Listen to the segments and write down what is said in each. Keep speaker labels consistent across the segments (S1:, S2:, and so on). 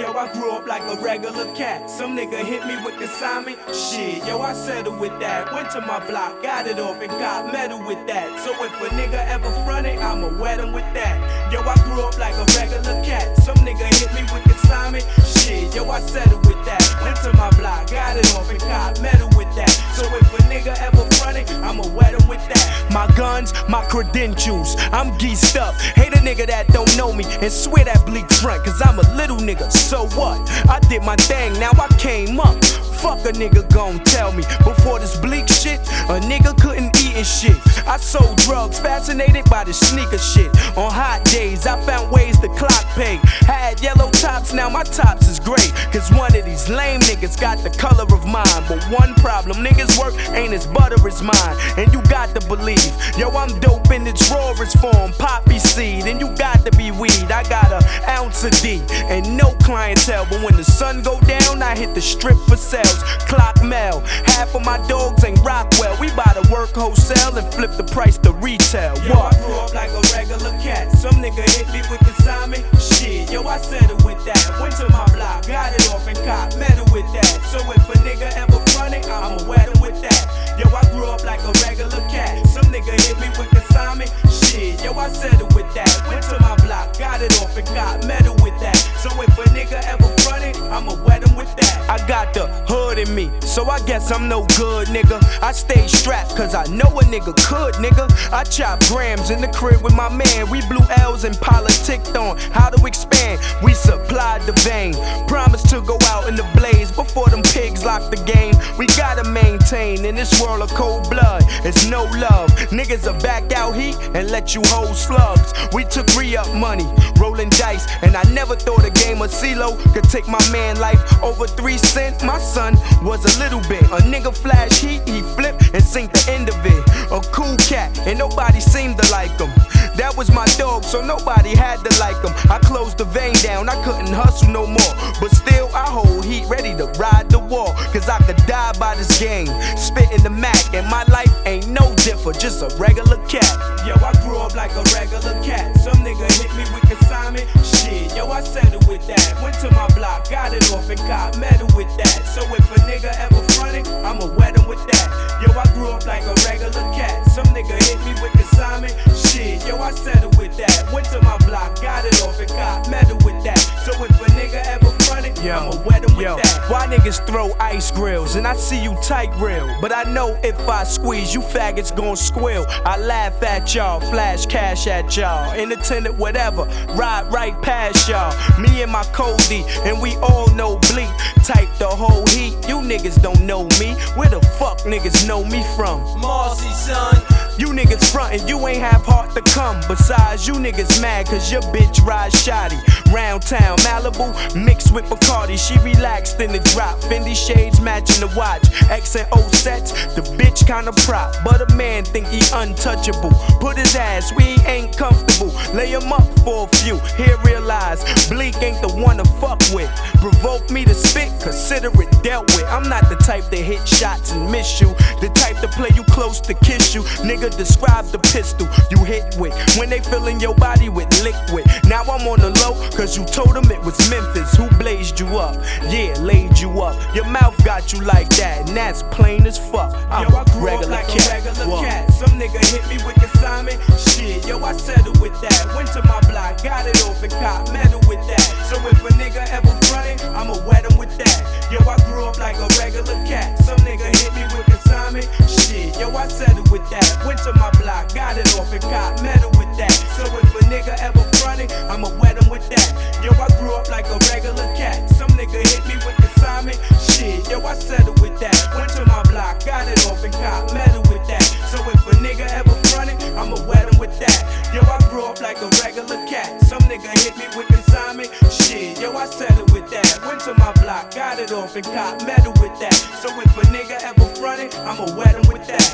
S1: Yo, I grew up like a regular cat. Some nigga hit me with consignment. Shit, yo, I settled with that. Went to my block, got it off, and got metal with that. So if a nigga ever fronted, I'ma wet him with that. Yo, I grew up like a regular cat. Some nigga hit me with consignment. Shit, yo, I settled with that. Went to my block, got it off, and got metal with that. So if a nigga ever fronted, I'ma wet him with that. My guns, my credentials, I'm geesed up. Hate a nigga that don't know me and swear that bleak front, cause I'm a little nigga, so what? I did my thing, now I came up. Fuck a nigga gon' tell me. Before this bleak shit, a nigga couldn't eat and shit. I sold drugs, fascinated by the sneaker shit. On hot days, I found ways to clock pay. Had yellow tops, now my tops is gray. Cause one of these lame niggas got the color of mine. But one problem, niggas work ain't as butter as mine. And you got to believe, yo, I'm dope in its rawest form, poppy seed. And you got to be weed, I got an ounce of D and no clientele. But when the sun go down, I hit the strip for sales. Clock mail, half of my dogs ain't Rockwell. We buy the work wholesale and flip the price to retail. Yo, I grew up like a regular cat. Some nigga hit me with consignment. Shit, yo, I settled with that. Went to my block, got it off, and caught metal with that. So if a nigga ever fronted, I'ma wet him with that. Yo, I grew up like a regular cat. Some nigga hit me with consignment. Shit, yo, I settled with that. Went to my block, got it off, and caught metal with that. So if a nigga ever fronted, I'ma wet him with that. I got the hood in me, so I guess I'm no good, nigga. I stay strapped, cause I know a nigga could, nigga. I chop grams in the crib with my man. We blew L's and politicked on how to expand. We supplied the vein, promised to go out in the blaze before them pigs lock the game. We gotta maintain in this world of cold blood, it's no love. Niggas will back out heat and let you hold slugs. We took re-up money, rolling dice, and I never thought a game of CeeLo could take my man life over 3 cents. My son was a little bit. A nigga flash heat, he flipped and sink the end of it. A cool cat, and nobody seemed to like him. That was my dog, so nobody had to like him. I closed the vein down, I couldn't hustle no more. But still, I hold heat, ready to ride the wall. Cause I could die by this game. Spitting the Mac, and my life ain't no different, just a regular cat. Yo, I grew up like a regular cat. Some nigga hit me with consignment. Shit, yo, I settled with that. Went to my block, got it off, and caught metal with that. So if a nigga ever fronted, I'ma wet him with that. Yo, I grew up like a regular cat. Some nigga hit me with consignment. Shit, yo, I settled with that. Went to my block, got it off, and caught metal with that. So if a nigga ever fronted, I'ma wet him with that. Why niggas throw ice grills and I see you tight real? But I know if I squeeze, you faggots gon' squeal. I laugh at y'all, flash cash at y'all, independent whatever, ride right past y'all. Me and my Cody, and we all know bleak. Type the whole heat, you niggas don't know me. Where the fuck niggas know me from?
S2: Marcy, son.
S1: You niggas frontin', you ain't have heart to come. Besides, you niggas mad cause your bitch rides shoddy. Round town, Malibu, mixed with Bacardi. She relaxed in the drop, Fendi shades matching the watch. X and O sets, the bitch kinda prop. But a man think he untouchable. Put his ass where he ain't comfortable. Lay him up for a few, here realize Bleak ain't the one to fuck with. Provoke me to spit, consider it dealt with. I'm not the type to hit shots and miss you. The type to play you close to kiss you. Nigga, describe the pistol you hit with when they filling your body with liquid. Now I'm on the low, cause you told them it was Memphis who blazed you up. Yeah, laid you up. Your mouth got you like that, and that's plain as fuck. I'm
S2: Yo, I grew up like a regular cat. Some nigga hit me with consignment. Shit, yo, I settled with that. Went to my block, got it off, and caught metal with that. So if a nigga ever fronted, I'ma wet him with that. Yo, I grew up like a regular cat. Some nigga hit me with consignment. Shit, yo, I settled with that. Went to my block, got it off, and caught metal with that. So if a nigga ever fronted, I'ma wet him with that. Yo, I grew up like a regular cat. Some nigga hit me with consignment. Shit, yo, I settled with that. Went to my block, got it off, and caught metal with that. So if a nigga ever fronted, I'ma wet him with that. Yo, I grew up like a regular cat. Some nigga hit me with consignment. Shit, yo, I settled with that. Went to my block, got it off, and caught metal with that. So if a nigga ever fronted, I'ma wet him with that.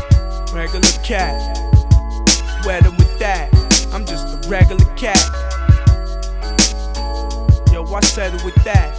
S2: Regular cat, wet him with that. I'm just a regular cat. Yo, I settled with that.